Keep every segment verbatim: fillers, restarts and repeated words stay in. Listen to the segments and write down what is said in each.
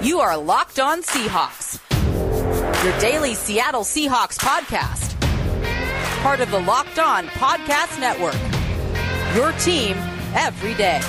You are Locked On Seahawks, your daily Seattle Seahawks podcast. Part of the Locked On Podcast Network, your team every day.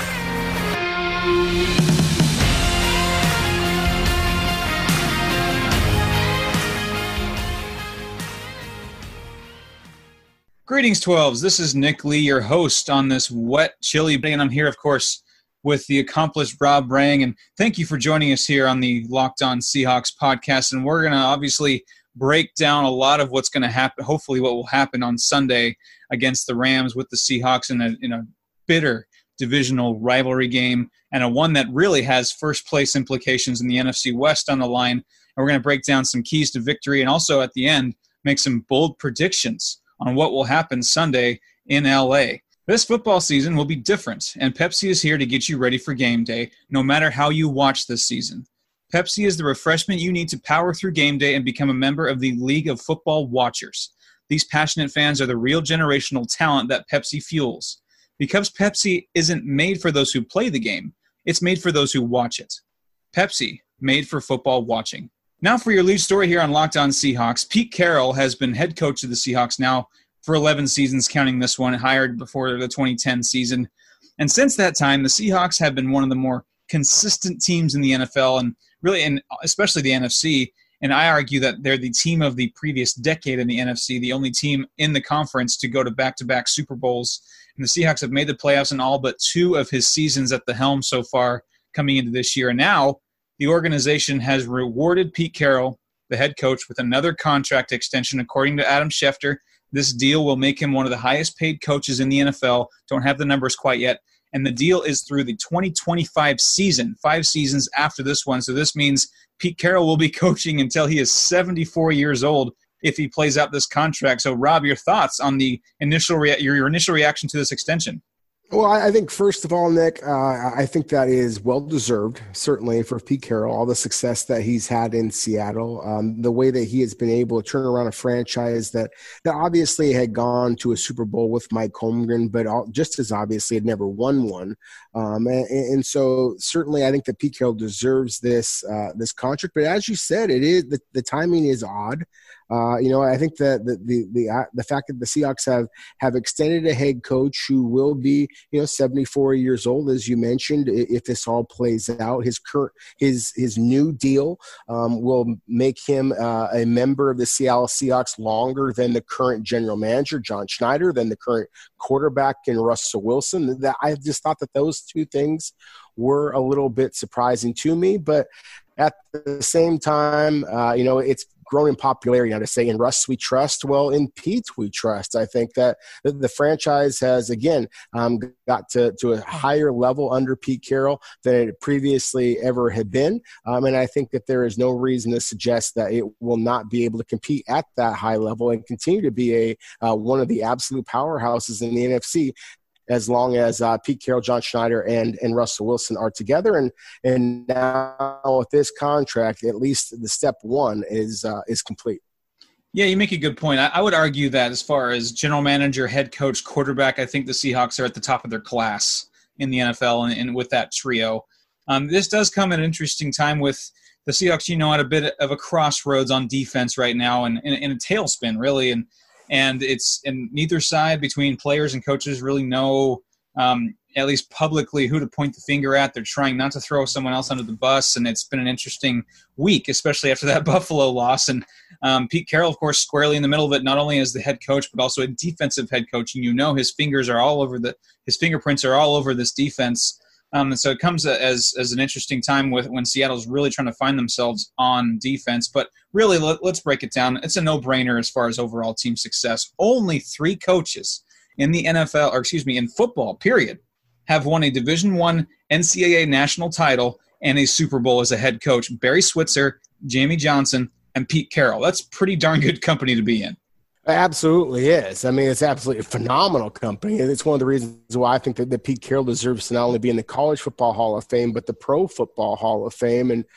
Greetings, twelves. This is Nick Lee, your host on this wet, chilly day, and I'm here, of course, with the accomplished Rob Rang, and thank you for joining us here on the Locked On Seahawks podcast, and we're going to obviously break down a lot of what's going to happen, hopefully what will happen on Sunday against the Rams with the Seahawks in a, in a bitter divisional rivalry game, and a one that really has first-place implications in the N F C West on the line, and we're going to break down some keys to victory, and also at the end, make some bold predictions on what will happen Sunday in L A. This football season will be different, and Pepsi is here to get you ready for game day, no matter how you watch this season. Pepsi is the refreshment you need to power through game day and become a member of the League of Football Watchers. These passionate fans are the real generational talent that Pepsi fuels. Because Pepsi isn't made for those who play the game, it's made for those who watch it. Pepsi, made for football watching. Now for your lead story here on Locked On Seahawks. Pete Carroll has been head coach of the Seahawks now for eleven seasons, counting this one, hired before the twenty ten season. And since that time, the Seahawks have been one of the more consistent teams in the N F L, and really, and especially the N F C. And I argue that they're the team of the previous decade in the N F C, the only team in the conference to go to back-to-back Super Bowls. And the Seahawks have made the playoffs in all but two of his seasons at the helm so far coming into this year. And now the organization has rewarded Pete Carroll, the head coach, with another contract extension. According to Adam Schefter, this deal will make him one of the highest-paid coaches in the N F L. Don't have the numbers quite yet. And the deal is through the twenty twenty-five season, five seasons after this one. So this means Pete Carroll will be coaching until he is seventy-four years old if he plays out this contract. So, Rob, your thoughts on the initial rea- your, your initial reaction to this extension? Well, I think first of all, Nick, uh, I think that is well-deserved, certainly, for Pete Carroll, all the success that he's had in Seattle, um, the way that he has been able to turn around a franchise that, that obviously had gone to a Super Bowl with Mike Holmgren, but all, just as obviously had never won one. Um, and, and so certainly I think that Pete Carroll deserves this uh, this contract. But as you said, it is the, the timing is odd. Uh, you know, I think that the the the, uh, the fact that the Seahawks have, have extended a head coach who will be, you know, seventy-four years old, as you mentioned, if this all plays out, his current his his new deal um, will make him uh, a member of the Seattle Seahawks longer than the current general manager, John Schneider, than the current quarterback in Russell Wilson. That I just thought that those two things were a little bit surprising to me, but at the same time, uh, you know, it's grown in popularity now to say, in Russ we trust. Well, in Pete we trust. I think that the, the franchise has, again, um, got to, to a higher level under Pete Carroll than it previously ever had been. Um, and I think that there is no reason to suggest that it will not be able to compete at that high level and continue to be a uh, one of the absolute powerhouses in the N F C, as long as uh, Pete Carroll, John Schneider, and and Russell Wilson are together. And and now with this contract, at least the step one is uh, is complete. Yeah, you make a good point. I, I would argue that as far as general manager, head coach, quarterback, I think the Seahawks are at the top of their class in the N F L, and, and with that trio. Um, this does come at an interesting time with the Seahawks, you know, at a bit of a crossroads on defense right now, and in a tailspin, really. And And it's in neither side between players and coaches really know, um, at least publicly, who to point the finger at. They're trying not to throw someone else under the bus, and it's been an interesting week, especially after that Buffalo loss. And um, Pete Carroll, of course, squarely in the middle of it, not only as the head coach, but also a defensive head coach. And you know his fingers are all over the his fingerprints are all over this defense. Um, and so it comes as as an interesting time with when Seattle's really trying to find themselves on defense. But really, let, let's break it down. It's a no-brainer as far as overall team success. Only three coaches in the N F L, or excuse me, in football, period, have won a Division I N C double A national title and a Super Bowl as a head coach. Barry Switzer, Jamie Johnson, and Pete Carroll. That's pretty darn good company to be in. Absolutely is. I mean, it's absolutely a phenomenal company. And it's one of the reasons why I think that, that Pete Carroll deserves to not only be in the College Football Hall of Fame, but the Pro Football Hall of Fame. And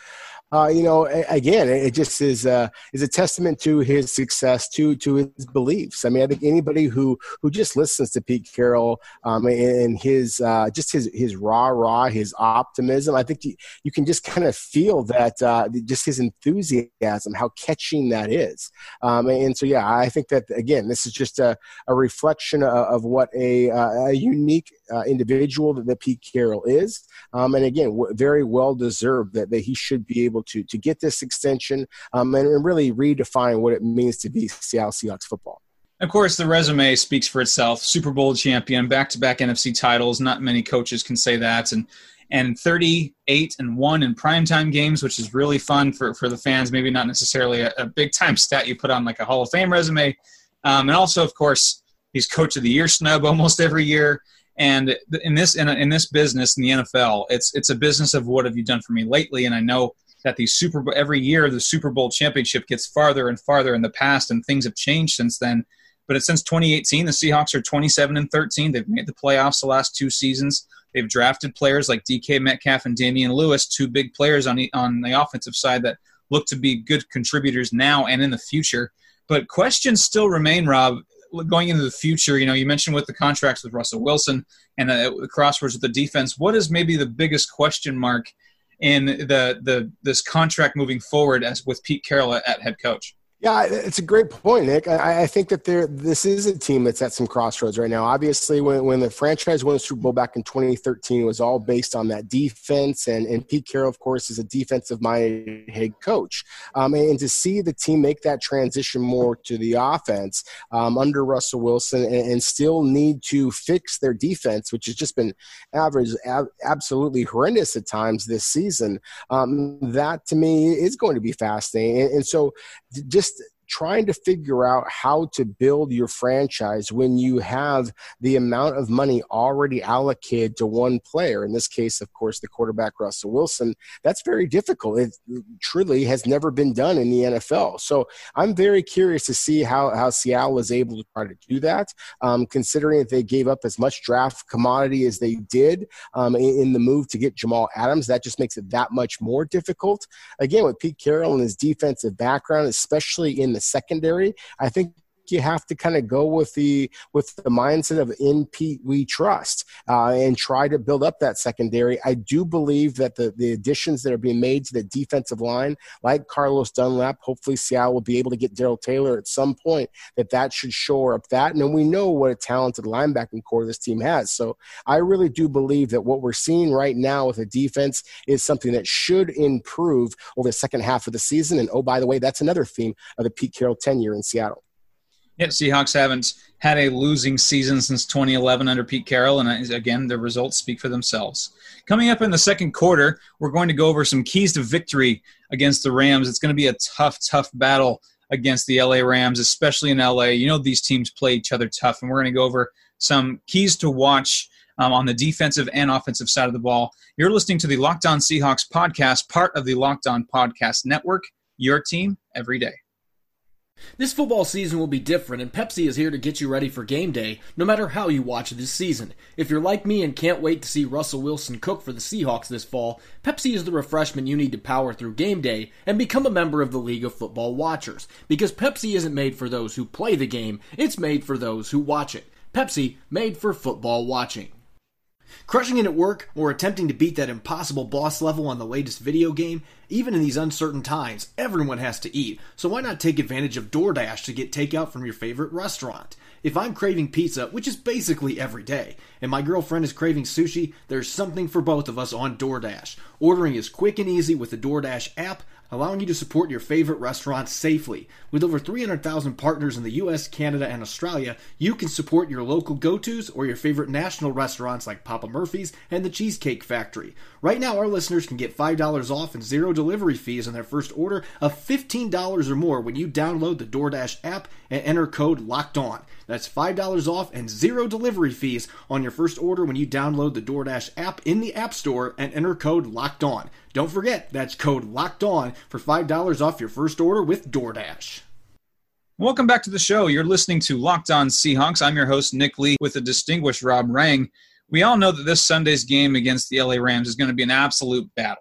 Uh, you know, again, it just is uh, is a testament to his success, to to his beliefs. I mean, I think anybody who who just listens to Pete Carroll um, and his uh, just his his rah rah, his optimism, I think you, you can just kind of feel that uh, just his enthusiasm, how catching that is. Um, and so, yeah, I think that again, this is just a, a reflection of, of what a, a unique uh, individual that, that Pete Carroll is, um, and again, w- very well deserved that, that he should be able to to get this extension um, and, and really redefine what it means to be Seattle Seahawks football. Of course, the resume speaks for itself. Super Bowl champion, back-to-back N F C titles. Not many coaches can say that. And and thirty-eight and one in primetime games, which is really fun for, for the fans. Maybe not necessarily a, a big-time stat you put on like a Hall of Fame resume. Um, and also, of course, he's Coach of the Year snub almost every year. And in this in, in this business, in the N F L, it's it's a business of what have you done for me lately. And I know that the Super Bowl, every year the Super Bowl championship gets farther and farther in the past, and things have changed since then. But it's since twenty eighteen, the Seahawks are twenty-seven and thirteen. They've made the playoffs the last two seasons. They've drafted players like D K Metcalf and Damian Lewis, two big players on the, on the offensive side that look to be good contributors now and in the future. But questions still remain, Rob, going into the future. You know, you mentioned with the contracts with Russell Wilson and the, the crosswords with the defense. What is maybe the biggest question mark in the the this contract moving forward as with Pete Carroll at, at head coach? Yeah, it's a great point, Nick. I, I think that there, this is a team that's at some crossroads right now. Obviously, when, when the franchise won the Super Bowl back in twenty thirteen, it was all based on that defense. And, and Pete Carroll, of course, is a defensive-minded head coach. Um, and, and to see the team make that transition more to the offense um, under Russell Wilson and, and still need to fix their defense, which has just been average, ab- absolutely horrendous at times this season, um, that to me is going to be fascinating. And, and so just trying to figure out how to build your franchise when you have the amount of money already allocated to one player, in this case, of course, the quarterback Russell Wilson, that's very difficult. It truly has never been done in the N F L. So I'm very curious to see how, how Seattle is able to try to do that, um, considering that they gave up as much draft commodity as they did um, in, in the move to get Jamal Adams. That just makes it that much more difficult. Again, with Pete Carroll and his defensive background, especially in the secondary, I think you have to kind of go with the with the mindset of in Pete we trust uh, and try to build up that secondary. I do believe that the, the additions that are being made to the defensive line, like Carlos Dunlap, hopefully Seattle will be able to get Darrell Taylor at some point, that that should shore up that. And then we know what a talented linebacking core this team has. So I really do believe that what we're seeing right now with the defense is something that should improve over the second half of the season. And oh, by the way, that's another theme of the Pete Carroll tenure in Seattle. Yeah, Seahawks haven't had a losing season since twenty eleven under Pete Carroll, and again, the results speak for themselves. Coming up in the second quarter, we're going to go over some keys to victory against the Rams. It's going to be a tough, tough battle against the L A Rams, especially in L A. You know these teams play each other tough, and we're going to go over some keys to watch um, on the defensive and offensive side of the ball. You're listening to the Locked On Seahawks podcast, part of the Locked On Podcast Network, your team every day. This football season will be different, and Pepsi is here to get you ready for game day, no matter how you watch this season. If you're like me and can't wait to see Russell Wilson cook for the Seahawks this fall, Pepsi is the refreshment you need to power through game day and become a member of the League of Football Watchers. Because Pepsi isn't made for those who play the game, it's made for those who watch it. Pepsi, made for football watching. Crushing it at work or attempting to beat that impossible boss level on the latest video game? Even in these uncertain times, everyone has to eat, so why not take advantage of DoorDash to get takeout from your favorite restaurant? If I'm craving pizza, which is basically every day, and my girlfriend is craving sushi, there's something for both of us on DoorDash. Ordering is quick and easy with the DoorDash app, allowing you to support your favorite restaurants safely. With over three hundred thousand partners in the U S, Canada, and Australia, you can support your local go-tos or your favorite national restaurants like Papa Murphy's and the Cheesecake Factory. Right now, our listeners can get five dollars off and zero delivery fees on their first order of fifteen dollars or more when you download the DoorDash app and enter code LOCKEDON. That's five dollars off and zero delivery fees on your first order when you download the DoorDash app in the App Store and enter code LOCKEDON. Don't forget, that's code LOCKEDON for five dollars off your first order with DoorDash. Welcome back to the show. You're listening to Locked On Seahawks. I'm your host, Nick Lee, with the distinguished Rob Rang. We all know that this Sunday's game against the L A Rams is going to be an absolute battle.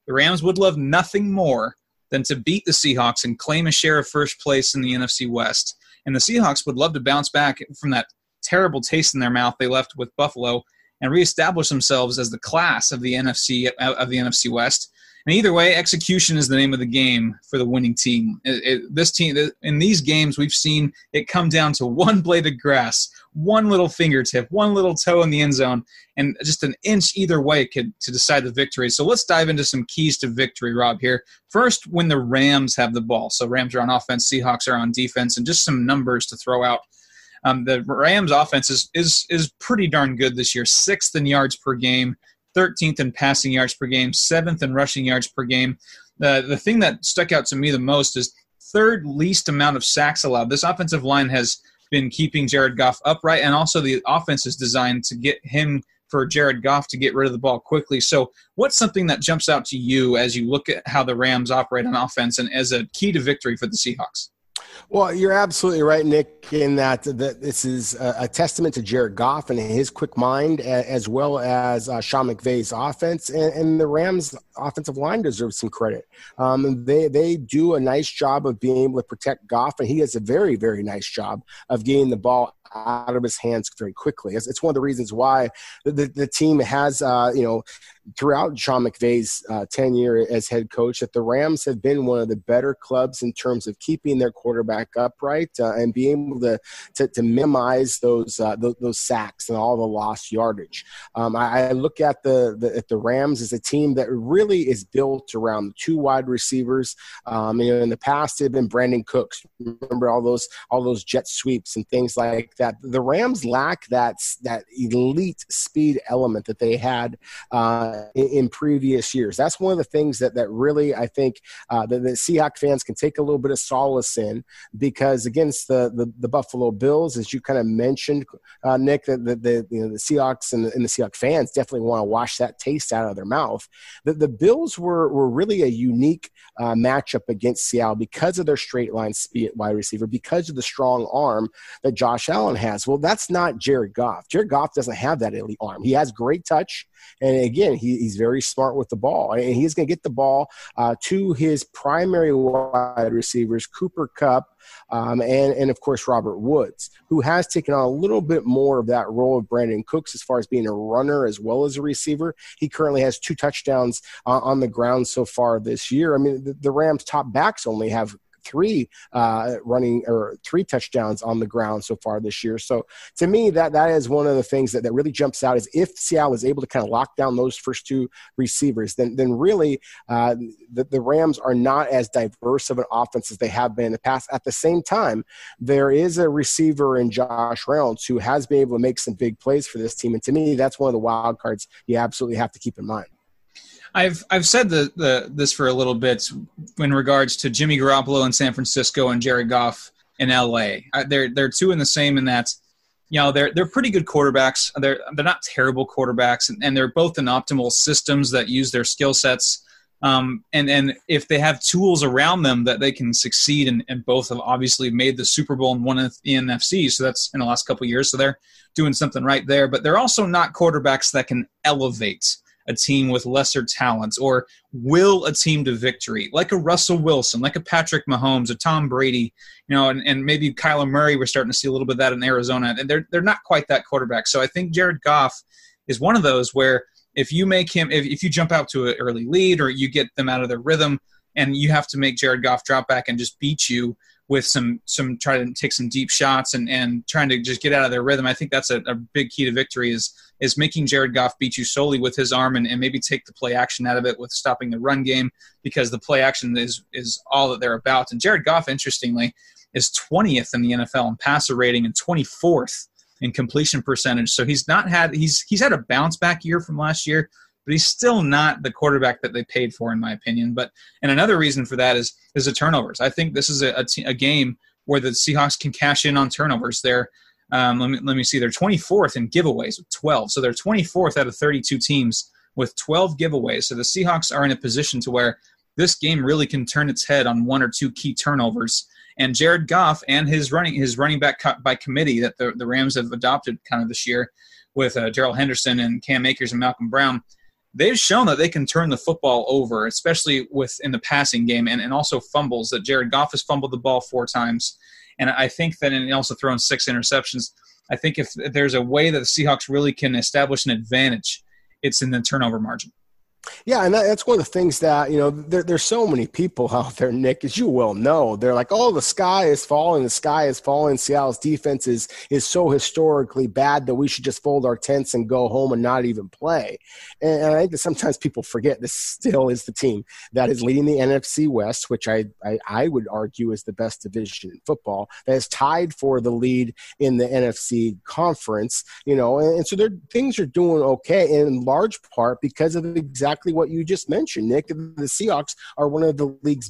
The Rams would love nothing more than to beat the Seahawks and claim a share of first place in the N F C West. And the Seahawks would love to bounce back from that terrible taste in their mouth they left with Buffalo and reestablish themselves as the class of the N F C of the N F C West. And either way, execution is the name of the game for the winning team. It, it, this team, in these games, we've seen it come down to one blade of grass, one little fingertip, one little toe in the end zone, and just an inch either way could to decide the victory. So let's dive into some keys to victory, Rob, here. First, when the Rams have the ball. So Rams are on offense, Seahawks are on defense, and just some numbers to throw out. Um, the Rams offense is, is, is pretty darn good this year, sixth in yards per game, thirteenth in passing yards per game, seventh in rushing yards per game. The the thing that stuck out to me the most is third least amount of sacks allowed. This offensive line has been keeping Jared Goff upright, and also the offense is designed to get him, for Jared Goff, to get rid of the ball quickly. So what's something that jumps out to you as you look at how the Rams operate on offense and as a key to victory for the Seahawks? Well, you're absolutely right, Nick, in that, that this is a, a testament to Jared Goff and his quick mind, as well as uh, Sean McVay's offense, and, and the Rams' offensive line deserves some credit. Um, they they do a nice job of being able to protect Goff, and he does a very, very nice job of getting the ball out of his hands very quickly. It's, it's one of the reasons why the, the, the team has, uh, you know, throughout Sean McVay's uh, tenure as head coach, that the Rams have been one of the better clubs in terms of keeping their quarterback upright uh, and being able to to, to minimize those, uh, those those sacks and all the lost yardage. Um, I, I look at the, the at the Rams as a team that really is built around two wide receivers. Um, you know, in the past, they've been Brandon Cooks. Remember all those all those jet sweeps and things like that. The Rams lack that that elite speed element that they had Uh, In, in previous years. That's one of the things that, that really, I think, uh, the, the Seahawks fans can take a little bit of solace in, because against the, the, the Buffalo Bills, as you kind of mentioned, uh, Nick, that the, the, you know, the Seahawks and the, and the Seahawks fans definitely want to wash that taste out of their mouth. The, the Bills were, were really a unique uh, matchup against Seattle because of their straight line speed wide receiver, because of the strong arm that Josh Allen has. Well, that's not Jared Goff. Jared Goff doesn't have that elite arm. He has great touch. And again, he, he's very smart with the ball. And he's going to get the ball uh, to his primary wide receivers, Cooper Kupp, um, and, and, of course, Robert Woods, who has taken on a little bit more of that role of Brandon Cooks as far as being a runner as well as a receiver. He currently has two touchdowns uh, on the ground so far this year. I mean, the, the Rams' top backs only have three uh, running or three touchdowns on the ground so far this year. So to me, that that is one of the things that, that really jumps out, is if Seattle is able to kind of lock down those first two receivers, then then really uh, the, the Rams are not as diverse of an offense as they have been in the past. At the same time, there is a receiver in Josh Reynolds who has been able to make some big plays for this team. And to me, that's one of the wild cards you absolutely have to keep in mind. I've I've said the, the this for a little bit in regards to Jimmy Garoppolo in San Francisco and Jared Goff in L A. They're they're two in the same in that, you know, they're they're pretty good quarterbacks. They're they're not terrible quarterbacks, and, and they're both in optimal systems that use their skill sets. Um, and and if they have tools around them that they can succeed, and, and both have obviously made the Super Bowl and won the N F C, so that's in the last couple of years. So they're doing something right there. But they're also not quarterbacks that can elevate a team with lesser talents or will a team to victory, like a Russell Wilson, like a Patrick Mahomes, a Tom Brady, you know, and, and maybe Kyler Murray. We're starting to see a little bit of that in Arizona, and they're they're not quite that quarterback. So I think Jared Goff is one of those where if you make him, if, if you jump out to an early lead or you get them out of their rhythm, and you have to make Jared Goff drop back and just beat you with some some try to take some deep shots and, and trying to just get out of their rhythm. I think that's a, a big key to victory is is making Jared Goff beat you solely with his arm and, and maybe take the play action out of it with stopping the run game, because the play action is is all that they're about. And Jared Goff, interestingly, is twentieth in the N F L in passer rating and twenty-fourth in completion percentage. So he's not had he's he's had a bounce back year from last year, but he's still not the quarterback that they paid for, in my opinion. But and another reason for that is is the turnovers. I think this is a, a, t- a game where the Seahawks can cash in on turnovers. They're um, let me let me see. They're twenty-fourth in giveaways with twelve. So they're twenty-fourth out of thirty-two teams with twelve giveaways. So the Seahawks are in a position to where this game really can turn its head on one or two key turnovers. And Jared Goff and his running his running back by committee that the, the Rams have adopted kind of this year with uh, Darrell Henderson and Cam Akers and Malcolm Brown. they've shown that they can turn the football over, especially with in the passing game, and, and also fumbles. That Jared Goff has fumbled the ball four times, and I think that and also thrown six interceptions. I think if there's a way that the Seahawks really can establish an advantage, it's in the turnover margin. Yeah, and that, that's one of the things that, you know, there, there's so many people out there, Nick, as you well know. They're like, oh, the sky is falling, the sky is falling. Seattle's defense is, is so historically bad that we should just fold our tents and go home and not even play. And, and I think that sometimes people forget this still is the team that is leading the N F C West, which I, I, I would argue is the best division in football, that is tied for the lead in the N F C conference, you know, and, and so their things are doing okay in large part because of exactly Exactly what you just mentioned, Nick. The Seahawks are one of the league's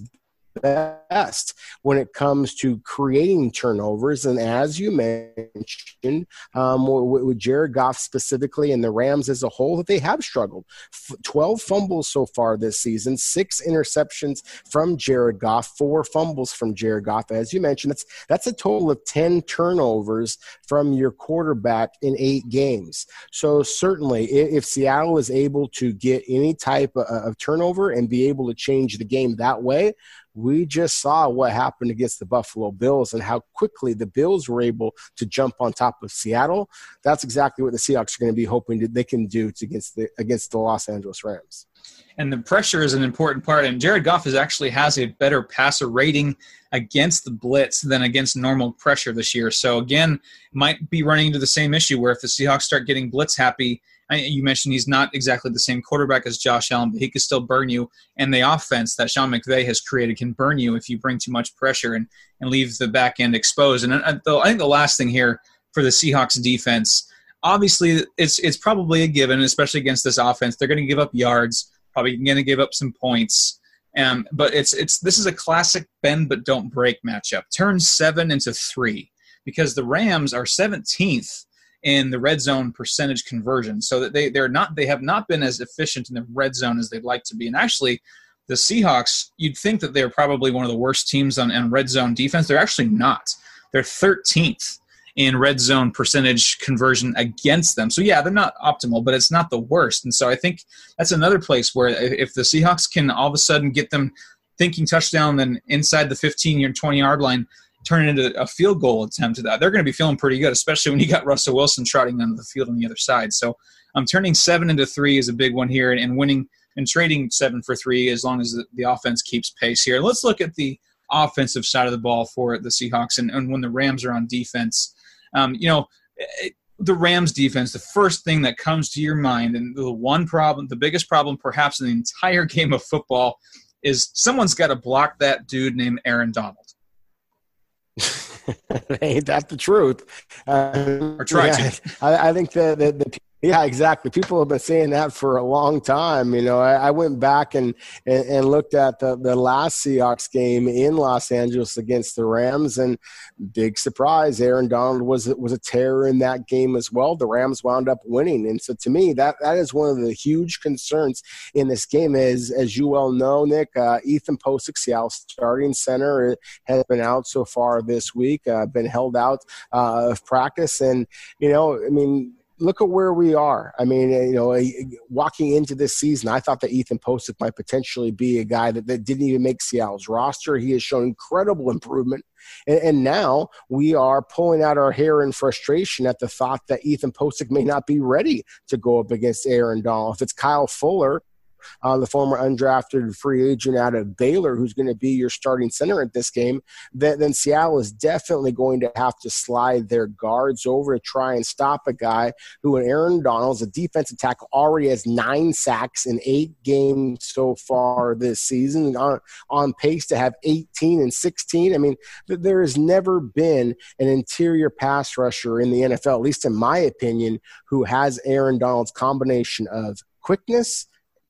best when it comes to creating turnovers. And as you mentioned, um, with, with Jared Goff specifically and the Rams as a whole, that they have struggled. F- twelve fumbles so far this season, six interceptions from Jared Goff, four fumbles from Jared Goff. As you mentioned, that's, that's a total of ten turnovers from your quarterback in eight games. So certainly if, if Seattle is able to get any type of, of turnover and be able to change the game that way, we just saw what happened against the Buffalo Bills and how quickly the Bills were able to jump on top of Seattle. That's exactly what the Seahawks are going to be hoping that they can do to against the against the Los Angeles Rams. And the pressure is an important part. And Jared Goff is actually has a better passer rating against the blitz than against normal pressure this year. So, again, might be running into the same issue where if the Seahawks start getting blitz happy, you mentioned he's not exactly the same quarterback as Josh Allen, but he can still burn you. And the offense that Sean McVay has created can burn you if you bring too much pressure and, and leave the back end exposed. And I, I think the last thing here for the Seahawks defense, obviously it's it's probably a given, especially against this offense. They're going to give up yards, probably going to give up some points. Um, but it's it's this is a classic bend but don't break matchup. Turn seven into three because the Rams are seventeenth in the red zone percentage conversion, so that they they're not they have not been as efficient in the red zone as they'd like to be. And actually, the Seahawks, you'd think that they're probably one of the worst teams on, on red zone defense. They're actually not. They're thirteenth in red zone percentage conversion against them. So yeah, they're not optimal, but it's not the worst. And so I think that's another place where if the Seahawks can all of a sudden get them thinking touchdown, then inside the fifteen or twenty yard line, turn it into a field goal attempt to that, they're going to be feeling pretty good, especially when you got Russell Wilson trotting onto the field on the other side. So um, turning seven into three is a big one here, and, and winning and trading seven for three as long as the, the offense keeps pace here. Let's look at the offensive side of the ball for the Seahawks and, and when the Rams are on defense. Um, you know, it, the Rams defense, the first thing that comes to your mind, and the one problem, the biggest problem perhaps in the entire game of football, is someone's got to block that dude named Aaron Donald. Ain't that the truth? Uh, or try yeah, to. I, I think that the, the yeah, exactly. People have been saying that for a long time. You know, I, I went back and, and, and looked at the, the last Seahawks game in Los Angeles against the Rams, and big surprise, Aaron Donald was was a terror in that game as well. The Rams wound up winning, and so to me, that that is one of the huge concerns in this game. Is as you well know, Nick, uh, Ethan Pocic, Seattle's starting center, has been out so far this week, uh, been held out uh, of practice, and you know, I mean. Look at where we are. I mean, you know, walking into this season, I thought that Ethan Pocic might potentially be a guy that, that didn't even make Seattle's roster. He has shown incredible improvement. And, and now we are pulling out our hair in frustration at the thought that Ethan Pocic may not be ready to go up against Aaron Donald. If it's Kyle Fuller, Uh, the former undrafted free agent out of Baylor, who's going to be your starting center at this game, then, then Seattle is definitely going to have to slide their guards over to try and stop a guy who, in Aaron Donald's, a defensive tackle, already has nine sacks in eight games so far this season, on, on pace to have eighteen and sixteen. I mean, there has never been an interior pass rusher in the N F L, at least in my opinion, who has Aaron Donald's combination of quickness,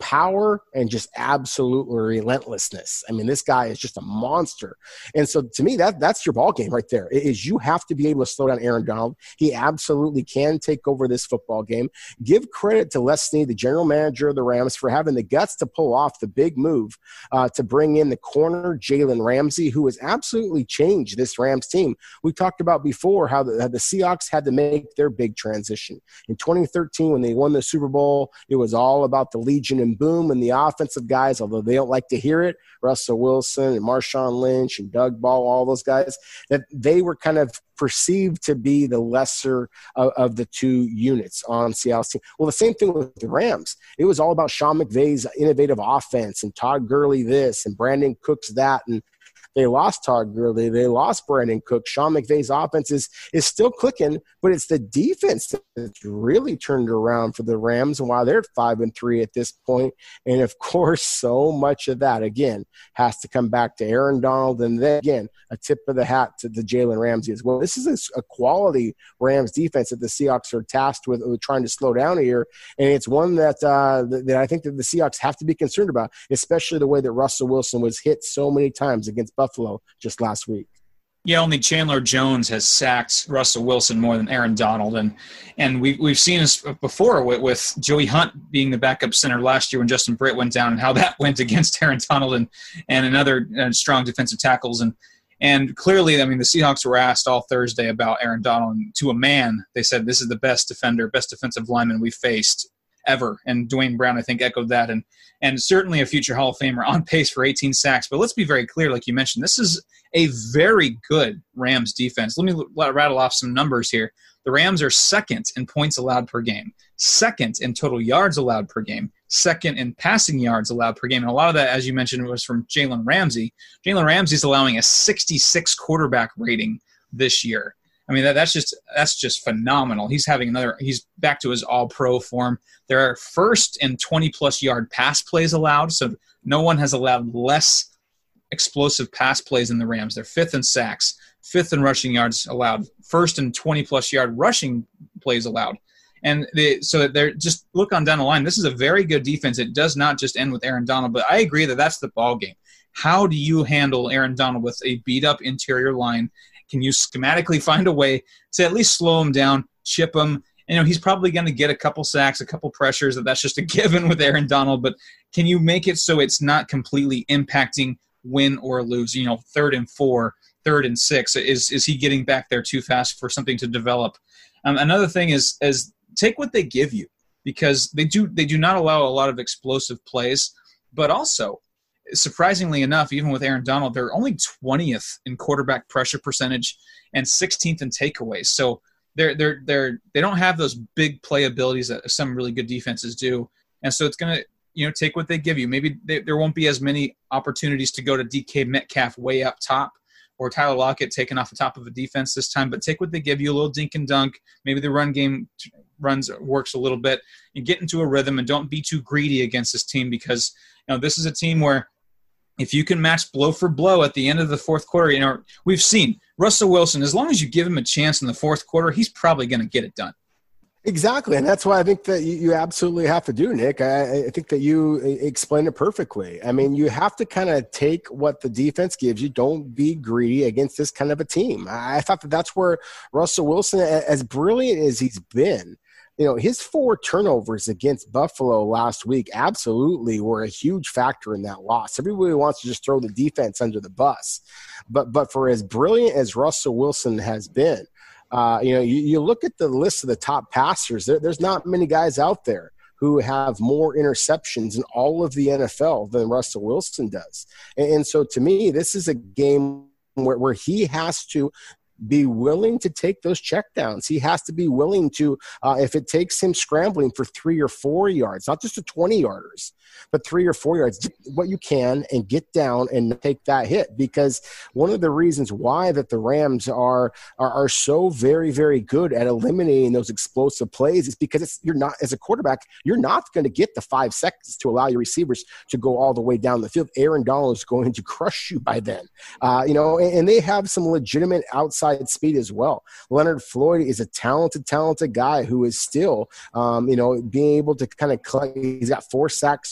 power and just absolute relentlessness. I mean, this guy is just a monster. And so to me, that that's your ball game right there, is you have to be able to slow down Aaron Donald. He absolutely can take over this football game. Give credit to Les Snead, the general manager of the Rams, for having the guts to pull off the big move uh, to bring in the corner Jalen Ramsey, who has absolutely changed this Rams team. We talked about before how the, how the Seahawks had to make their big transition. In twenty thirteen, when they won the Super Bowl, it was all about the Legion and Boom and the offensive guys, although they don't like to hear it, Russell Wilson and Marshawn Lynch and Doug Ball, all those guys, that they were kind of perceived to be the lesser of, of the two units on Seattle's team. Well, the same thing with the Rams. It was all about Sean McVay's innovative offense and Todd Gurley this and Brandon Cooks that, and they lost Todd Gurley. They lost Brandon Cook. Sean McVay's offense is, is still clicking, but it's the defense that's really turned around for the Rams, and while they're five and three at this point. And, of course, so much of that, again, has to come back to Aaron Donald. And then, again, a tip of the hat to the Jalen Ramsey as well. This is a, a quality Rams defense that the Seahawks are tasked with, with trying to slow down here. And it's one that, uh, that, that I think that the Seahawks have to be concerned about, especially the way that Russell Wilson was hit so many times against Buffalo just last week. Yeah, only Chandler Jones has sacked Russell Wilson more than Aaron Donald. And and we've, we've seen this before with, with Joey Hunt being the backup center last year when Justin Britt went down, and how that went against Aaron Donald and, and another uh, strong defensive tackles. And and clearly, I mean, the Seahawks were asked all Thursday about Aaron Donald. And to a man, they said, this is the best defender, best defensive lineman we've faced ever. And Dwayne Brown, I think, echoed that. And and certainly a future Hall of Famer, on pace for eighteen sacks. But let's be very clear, like you mentioned, this is a very good Rams defense. Let me rattle off some numbers here. The Rams are second in points allowed per game, second in total yards allowed per game, second in passing yards allowed per game. And a lot of that, as you mentioned, was from Jalen Ramsey. Jalen Ramsey's allowing a sixty-six quarterback rating this year. I mean, that, that's just that's just phenomenal. He's having another – he's back to his all-pro form. They're first in twenty-plus yard pass plays allowed, so no one has allowed less explosive pass plays in the Rams. They're fifth in sacks, fifth in rushing yards allowed, first in twenty-plus yard rushing plays allowed. And they, so they're just – look on down the line. This is a very good defense. It does not just end with Aaron Donald, but I agree that that's the ball game. How do you handle Aaron Donald with a beat-up interior line? Can you schematically find a way to at least slow him down, chip him? You know, he's probably going to get a couple sacks, a couple pressures. That that's just a given with Aaron Donald. But can you make it so it's not completely impacting win or lose? You know, third and four, third and six. Is is he getting back there too fast for something to develop? Um, another thing is is take what they give you, because they do they do not allow a lot of explosive plays, but also, surprisingly enough, even with Aaron Donald, they're only twentieth in quarterback pressure percentage and sixteenth in takeaways. So they're they're they're they don't have those big play abilities that some really good defenses do. And so it's gonna you know take what they give you. Maybe they, there won't be as many opportunities to go to D K Metcalf way up top, or Tyler Lockett taking off the top of a defense this time. But take what they give you, a little dink and dunk. Maybe the run game runs works a little bit. And get into a rhythm, and don't be too greedy against this team, because you know this is a team where if you can match blow for blow at the end of the fourth quarter, you know, we've seen Russell Wilson, as long as you give him a chance in the fourth quarter, he's probably going to get it done. Exactly, and that's why I think that you, you absolutely have to do, Nick. I, I think that you explained it perfectly. I mean, you have to kind of take what the defense gives you. Don't be greedy against this kind of a team. I thought that that's where Russell Wilson, as brilliant as he's been, you know, his four turnovers against Buffalo last week absolutely were a huge factor in that loss. Everybody wants to just throw the defense under the bus. But but for as brilliant as Russell Wilson has been, uh, you know, you, you look at the list of the top passers, there, there's not many guys out there who have more interceptions in all of the N F L than Russell Wilson does. And, and so to me, this is a game where, where he has to be willing to take those checkdowns. He has to be willing to, uh, if it takes him scrambling for three or four yards, not just a twenty-yarders, but three or four yards, do what you can and get down and take that hit. Because one of the reasons why that the Rams are are, are so very, very good at eliminating those explosive plays is because it's, you're not, as a quarterback, you're not going to get the five seconds to allow your receivers to go all the way down the field. Aaron Donald is going to crush you by then. Uh, you know, and, and they have some legitimate outside speed as well. Leonard Floyd is a talented, talented guy who is still, um, you know, being able to kind of collect. He's got four sacks so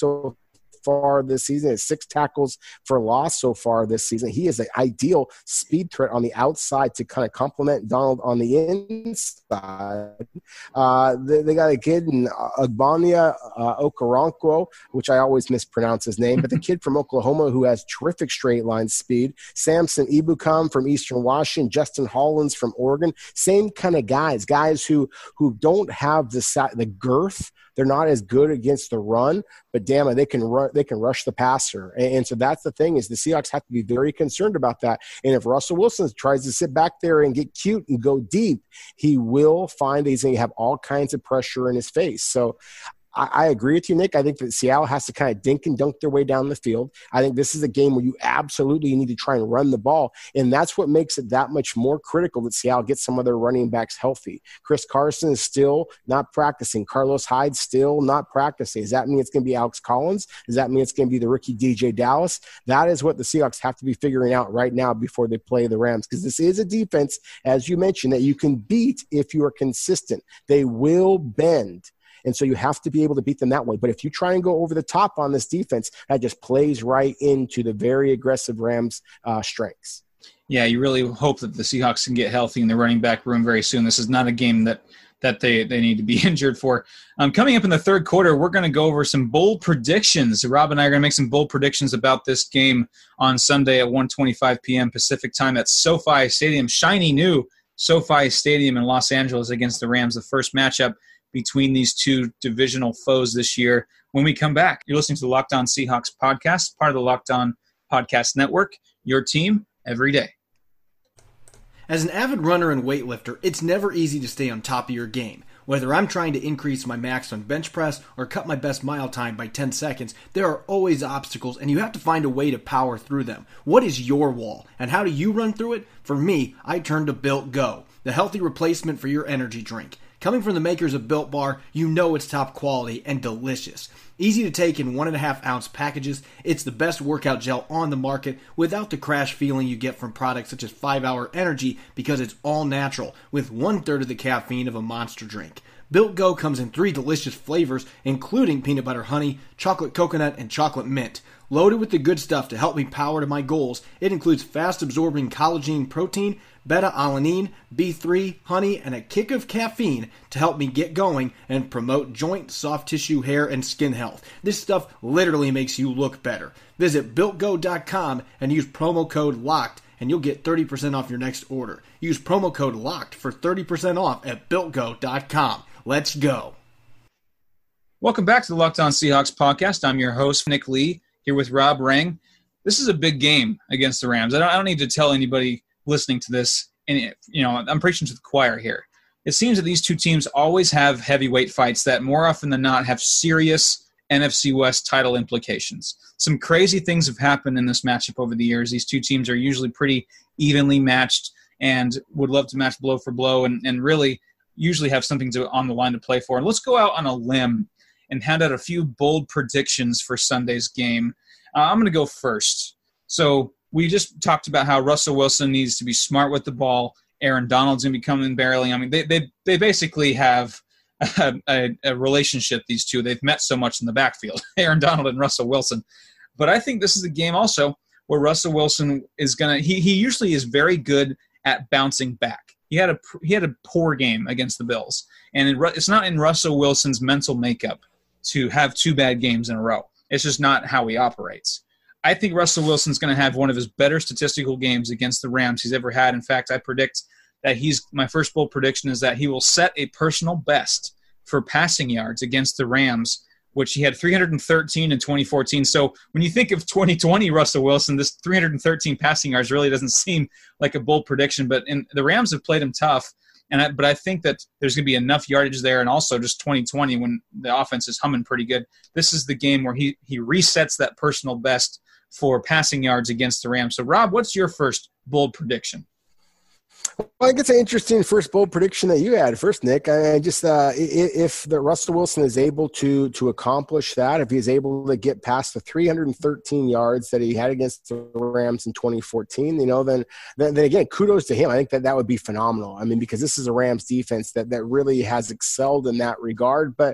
so far this season. It's six tackles for loss so far this season. He is an ideal speed threat on the outside to kind of complement Donald on the inside. Uh, they, they got a kid in Agbania uh, Okoronkwo, which I always mispronounce his name, but the kid from Oklahoma who has terrific straight line speed. Samson Ibukam from Eastern Washington. Justin Hollins from Oregon. Same kind of guys, guys who who don't have the the girth. They're not as good against the run, but damn it, they can run, they can rush the passer. And, and so that's the thing, is the Seahawks have to be very concerned about that. And if Russell Wilson tries to sit back there and get cute and go deep, he will find that he's going to have all kinds of pressure in his face. So I, I agree with you, Nick. I think that Seattle has to kind of dink and dunk their way down the field. I think this is a game where you absolutely need to try and run the ball, and that's what makes it that much more critical that Seattle gets some of their running backs healthy. Chris Carson is still not practicing. Carlos Hyde still not practicing. Does that mean it's going to be Alex Collins? Does that mean it's going to be the rookie D J Dallas? That is what the Seahawks have to be figuring out right now before they play the Rams, because this is a defense, as you mentioned, that you can beat if you are consistent. They will bend. And so you have to be able to beat them that way. But if you try and go over the top on this defense, that just plays right into the very aggressive Rams' uh, strengths. Yeah, you really hope that the Seahawks can get healthy in the running back room very soon. This is not a game that that they, they need to be injured for. Um, coming up in the third quarter, we're going to go over some bold predictions. Rob and I are going to make some bold predictions about this game on Sunday at one twenty-five p.m. Pacific time at SoFi Stadium, shiny new SoFi Stadium in Los Angeles against the Rams, the first matchup between these two divisional foes this year. When we come back, you're listening to the Locked On Seahawks podcast, part of the Locked On Podcast Network, your team every day. As an avid runner and weightlifter, it's never easy to stay on top of your game. Whether I'm trying to increase my max on bench press or cut my best mile time by ten seconds, there are always obstacles, and you have to find a way to power through them. What is your wall, and how do you run through it? For me, I turn to Built Go, the healthy replacement for your energy drink. Coming from the makers of Built Bar, you know it's top quality and delicious. Easy to take in one and a half ounce packages, it's the best workout gel on the market without the crash feeling you get from products such as five hour Energy, because it's all natural with one third of the caffeine of a Monster drink. Built Go comes in three delicious flavors, including peanut butter honey, chocolate coconut, and chocolate mint. Loaded with the good stuff to help me power to my goals, it includes fast-absorbing collagen protein, beta-alanine, B three, honey, and a kick of caffeine to help me get going and promote joint, soft tissue, hair, and skin health. This stuff literally makes you look better. Visit built go dot com and use promo code LOCKED, and you'll get thirty percent off your next order. Use promo code LOCKED for thirty percent off at built go dot com. Let's go. Welcome back to the Locked On Seahawks podcast. I'm your host, Nick Lee, here with Rob Rang. This is a big game against the Rams. I don't, I don't need to tell anybody listening to this, and you know, I'm preaching to the choir here. It seems that these two teams always have heavyweight fights that more often than not have serious N F C West title implications. Some crazy things have happened in this matchup over the years. These two teams are usually pretty evenly matched and would love to match blow for blow, and, and really usually have something to, on the line to play for. And let's go out on a limb and hand out a few bold predictions for Sunday's game. Uh, I'm going to go first. So we just talked about how Russell Wilson needs to be smart with the ball. Aaron Donald's going to be coming barreling. I mean, they they they basically have a, a, a relationship, these two. They've met so much in the backfield, Aaron Donald and Russell Wilson. But I think this is a game also where Russell Wilson is going to – he he usually is very good at bouncing back. He had a he had a poor game against the Bills, and it's not in Russell Wilson's mental makeup to have two bad games in a row. It's just not how he operates. I think Russell Wilson's going to have one of his better statistical games against the Rams he's ever had. In fact, I predict that he's my first bold prediction is that he will set a personal best for passing yards against the Rams, which he had three hundred thirteen in twenty fourteen. So when you think of twenty twenty Russell Wilson, this three hundred thirteen passing yards really doesn't seem like a bold prediction. But in, the Rams have played him tough, and I, but I think that there's going to be enough yardage there, and also just twenty twenty when the offense is humming pretty good. This is the game where he he resets that personal best for passing yards against the Rams. So, Rob, what's your first bold prediction? Well, I think it's an interesting first bold prediction that you had first, Nick. I just uh, if the Russell Wilson is able to to accomplish that, if he's able to get past the three hundred thirteen yards that he had against the Rams in twenty fourteen, you know, then, then then again, kudos to him. I think that that would be phenomenal. I mean, because this is a Rams defense that that really has excelled in that regard. But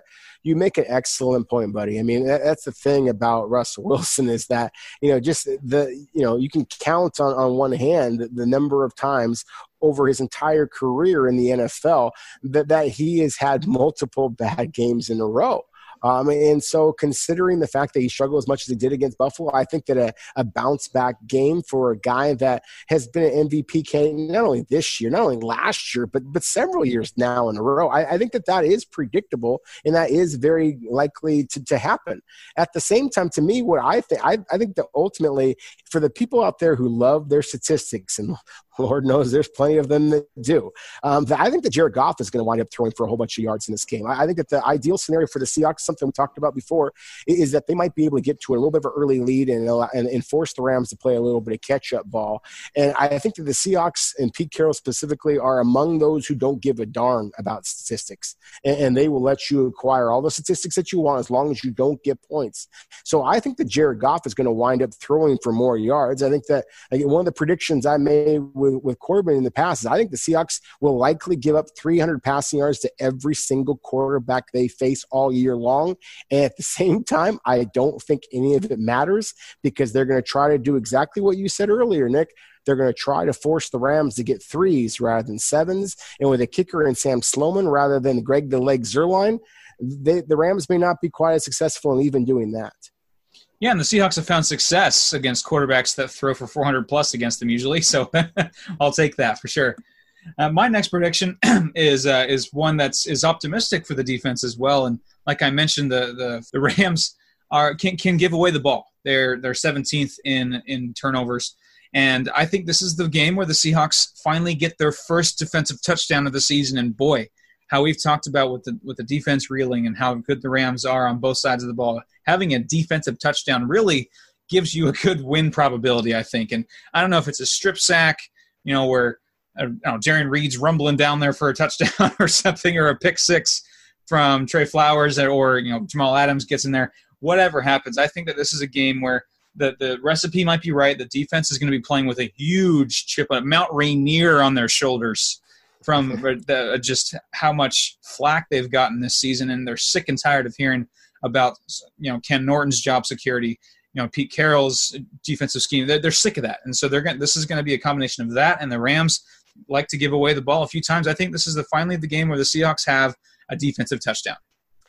you make an excellent point, buddy. I mean, that, that's the thing about Russell Wilson is that, you know, just the, you know, you can count on, on one hand the, the number of times over his entire career in the N F L that, that he has had multiple bad games in a row. Um, and so considering the fact that he struggled as much as he did against Buffalo, I think that a, a bounce back game for a guy that has been an M V P candidate not only this year, not only last year, but but several years now in a row, I, I think that that is predictable and that is very likely to, to happen. At the same time, to me, what I think, I, I think that ultimately for the people out there who love their statistics, and Lord knows there's plenty of them that do, um, that I think that Jared Goff is going to wind up throwing for a whole bunch of yards in this game. I, I think that the ideal scenario for the Seahawks, something we talked about before, is that they might be able to get to a little bit of an early lead and, and, and force the Rams to play a little bit of catch-up ball. And I think that the Seahawks and Pete Carroll specifically are among those who don't give a darn about statistics. And, and they will let you acquire all the statistics that you want as long as you don't get points. So I think that Jared Goff is going to wind up throwing for more yards. I think that again, one of the predictions I made with, with Corbin in the past is I think the Seahawks will likely give up three hundred passing yards to every single quarterback they face all year long. And at the same time, I don't think any of it matters because they're going to try to do exactly what you said earlier, Nick. They're going to try to force the Rams to get threes rather than sevens. And with a kicker in Sam Sloman rather than Greg the Leg Zuerlein, they, the Rams may not be quite as successful in even doing that. Yeah, and the Seahawks have found success against quarterbacks that throw for four hundred plus against them usually, so I'll take that for sure. Uh, my next prediction is uh, is one that's is optimistic for the defense as well, and like I mentioned, the the, the Rams are can can give away the ball. They're they're seventeenth in in turnovers, and I think this is the game where the Seahawks finally get their first defensive touchdown of the season. And boy, how we've talked about with the with the defense reeling and how good the Rams are on both sides of the ball. Having a defensive touchdown really gives you a good win probability, I think. And I don't know if it's a strip sack, you know, where I don't know, Jarran Reed's rumbling down there for a touchdown or something, or a pick six from Trey Flowers, or you know Jamal Adams gets in there. Whatever happens, I think that this is a game where the the recipe might be right. The defense is going to be playing with a huge chip, a Mount Rainier on their shoulders, from the, just how much flack they've gotten this season, and they're sick and tired of hearing about you know Ken Norton's job security, you know Pete Carroll's defensive scheme. They're, they're sick of that, and so they're going. This is going to be a combination of that, and the Rams like to give away the ball a few times. I think this is the finally the game where the Seahawks have a defensive touchdown.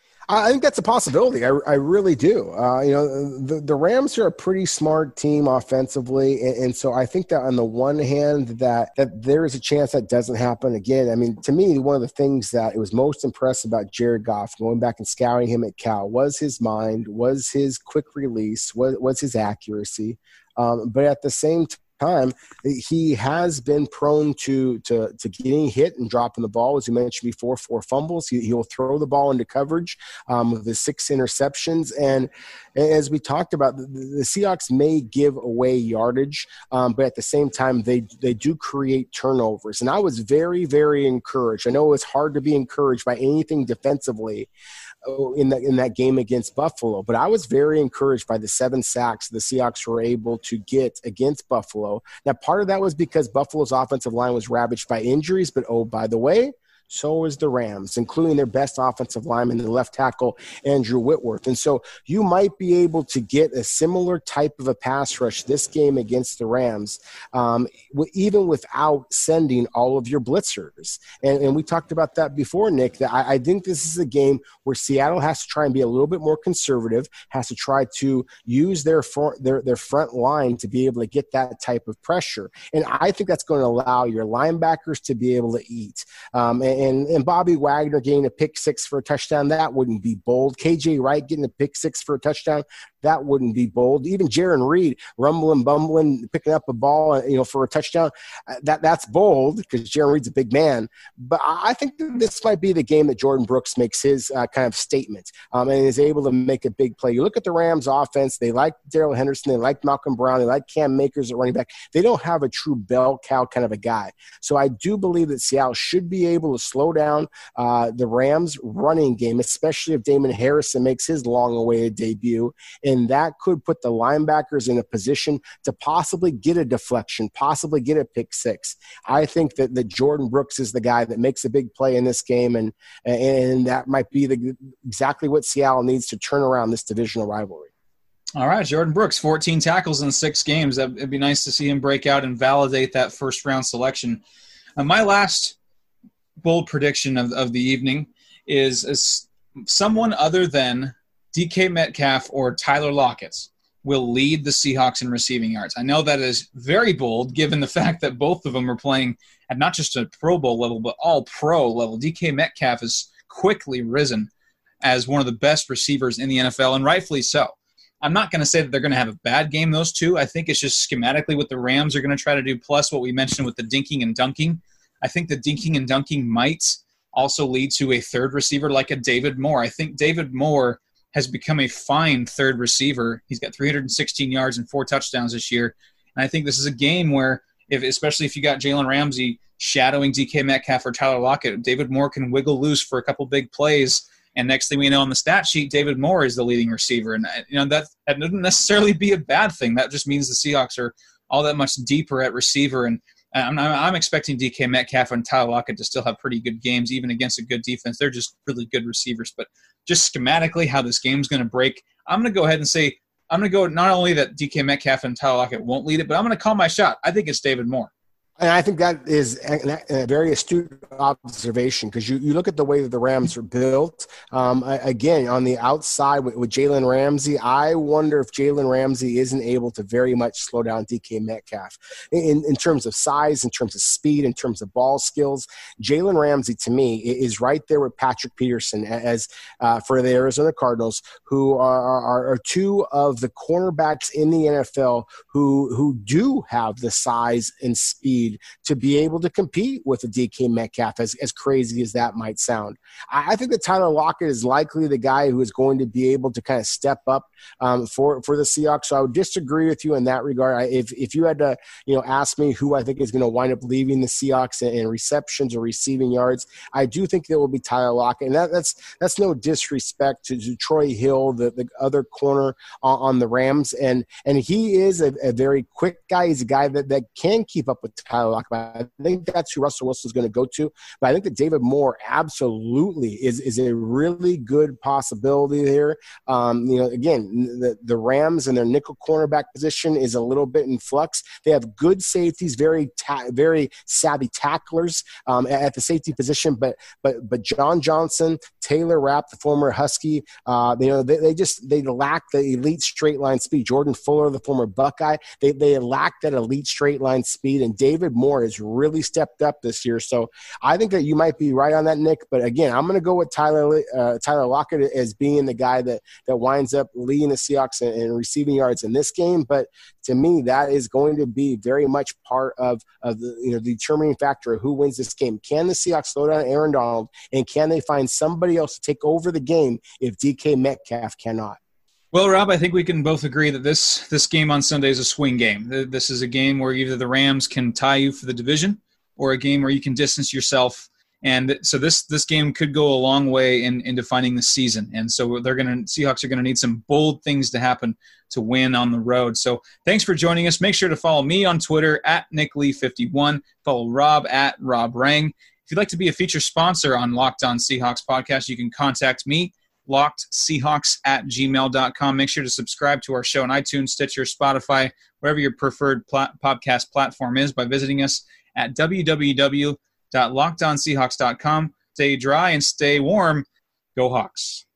I think that's a possibility. I, I really do. Uh, you know, the, the Rams are a pretty smart team offensively. And, and so I think that on the one hand that, that there is a chance that doesn't happen again. I mean, to me, one of the things that it was most impressive about Jared Goff, going back and scouting him at Cal, was his mind, was his quick release, was, was his accuracy. Um, but at the same time, time he has been prone to to to getting hit and dropping the ball, as you mentioned before. Four fumbles. He, he'll throw the ball into coverage um, with his six interceptions. And as we talked about, the, the Seahawks may give away yardage, um, but at the same time they they do create turnovers. And I was very very encouraged. I know it's hard to be encouraged by anything defensively in that in that game against Buffalo, but I was very encouraged by the seven sacks the Seahawks were able to get against Buffalo. Now, part of that was because Buffalo's offensive line was ravaged by injuries, but oh, by the way, so is the Rams, including their best offensive lineman, the left tackle, Andrew Whitworth. And so you might be able to get a similar type of a pass rush this game against the Rams, um, even without sending all of your blitzers. And, and we talked about that before, Nick, that I, I think this is a game where Seattle has to try and be a little bit more conservative, has to try to use their, front, their, their front line to be able to get that type of pressure. And I think that's going to allow your linebackers to be able to eat. Um, and And, and Bobby Wagner getting a pick six for a touchdown, that wouldn't be bold. K J Wright getting a pick six for a touchdown, that wouldn't be bold. Even Jarran Reed rumbling, bumbling, picking up a ball, you know, for a touchdown, that that's bold because Jarran Reed's a big man. But I think that this might be the game that Jordan Brooks makes his uh, kind of statement um, and is able to make a big play. You look at the Rams offense, they like Darrell Henderson, they like Malcolm Brown, they like Cam Makers at running back. They don't have a true bell cow kind of a guy. So I do believe that Seattle should be able to slow down uh, the Rams running game, especially if Damon Harrison makes his long awaited debut. and that could put the linebackers in a position to possibly get a deflection, possibly get a pick six. I think that, that Jordan Brooks is the guy that makes a big play in this game, and and that might be the exactly what Seattle needs to turn around this divisional rivalry. All right, Jordan Brooks, fourteen tackles in six games. It'd be nice to see him break out and validate that first-round selection. Uh, my last bold prediction of, of the evening is, is someone other than D K Metcalf or Tyler Lockett will lead the Seahawks in receiving yards. I know that is very bold given the fact that both of them are playing at not just a Pro Bowl level, but all pro level. D K Metcalf has quickly risen as one of the best receivers in the N F L, and rightfully so. I'm not going to say that they're going to have a bad game, those two. I think it's just schematically what the Rams are going to try to do, plus what we mentioned with the dinking and dunking. I think the dinking and dunking might also lead to a third receiver like a David Moore. I think David Moore has become a fine third receiver. He's got three hundred sixteen yards and four touchdowns this year. And I think this is a game where, if, especially if you got Jalen Ramsey shadowing D K Metcalf or Tyler Lockett, David Moore can wiggle loose for a couple big plays. And next thing we know on the stat sheet, David Moore is the leading receiver. And you know that, that doesn't necessarily be a bad thing. That just means the Seahawks are all that much deeper at receiver. And I'm, I'm expecting D K Metcalf and Tyler Lockett to still have pretty good games, even against a good defense. They're just really good receivers. But just schematically how this game's going to break, I'm going to go ahead and say I'm going to go not only that D K Metcalf and Tyler Lockett won't lead it, but I'm going to call my shot. I think it's David Moore. And I think that is a, a very astute observation, because you, you look at the way that the Rams are built. Um, again, on the outside with, with Jalen Ramsey, I wonder if Jalen Ramsey isn't able to very much slow down D K Metcalf in, in terms of size, in terms of speed, in terms of ball skills. Jalen Ramsey, to me, is right there with Patrick Peterson as uh, for the Arizona Cardinals, who are, are, are two of the cornerbacks in the N F L who who do have the size and speed to be able to compete with a D K Metcalf, as, as crazy as that might sound. I, I think that Tyler Lockett is likely the guy who is going to be able to kind of step up um, for, for the Seahawks. So I would disagree with you in that regard. I, if if you had to, you know, ask me who I think is going to wind up leaving the Seahawks in, in receptions or receiving yards, I do think it will be Tyler Lockett. And that, that's that's no disrespect to, to Troy Hill, the, the other corner on, on the Rams. And and he is a, a very quick guy. He's a guy that, that can keep up with Tyler Lockett. I think that's who Russell Wilson is going to go to. But I think that David Moore absolutely is, is a really good possibility here. Um, you know, again, the, the Rams and their nickel cornerback position is a little bit in flux. They have good safeties, very ta- very savvy tacklers um, at the safety position. But but but John Johnson, Taylor Rapp, the former Husky, uh, you know, they, they just they lack the elite straight line speed. Jordan Fuller, the former Buckeye, they they lack that elite straight line speed. And David Moore has really stepped up this year. So I think that you might be right on that, Nick. But again, I'm going to go with Tyler uh, Tyler Lockett as being the guy that that winds up leading the Seahawks in, in receiving yards in this game. But to me, that is going to be very much part of, of the you know the determining factor of who wins this game. Can the Seahawks slow down Aaron Donald, and can they find somebody else to take over the game if D K Metcalf cannot? Well, Rob, I think we can both agree that this this game on Sunday is a swing game. This is a game where either the Rams can tie you for the division, or a game where you can distance yourself. And so this this game could go a long way in, in defining the season. And so they're going to Seahawks are going to need some bold things to happen to win on the road. So thanks for joining us. Make sure to follow me on Twitter at Nick Lee fifty-one. Follow Rob at Rob Rang. If you'd like to be a feature sponsor on Locked On Seahawks podcast, you can contact me, lockedseahawks at gmail dot com. Make sure to subscribe to our show on iTunes, Stitcher, Spotify, wherever your preferred pl- podcast platform is, by visiting us at w w w dot locked on seahawks dot com. Stay dry and stay warm. Go Hawks.